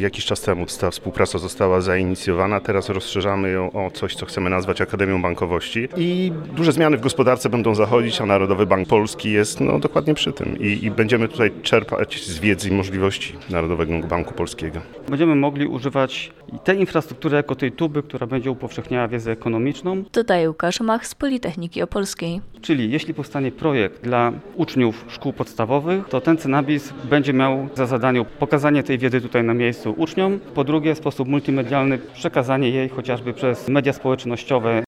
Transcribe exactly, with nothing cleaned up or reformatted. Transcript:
Jakiś czas temu ta współpraca została zainicjowana, teraz rozszerzamy ją o coś, co chcemy nazwać Akademią Bankowości i duże zmiany w gospodarce będą zachodzić, a Narodowy Bank Polski jest no, dokładnie przy tym I, i będziemy tutaj czerpać z wiedzy i możliwości Narodowego Banku Polskiego. Będziemy mogli używać tej infrastruktury jako tej tuby, która będzie upowszechniała wiedzę ekonomiczną. Dodaje Łukasz Mach z Politechniki Opolskiej. Czyli jeśli powstanie projekt dla uczniów szkół podstawowych, to ten Cenabis będzie miał za zadanie pokazanie tej wiedzy tutaj na miejscu uczniom. Po drugie, w sposób multimedialny przekazanie jej chociażby przez media społecznościowe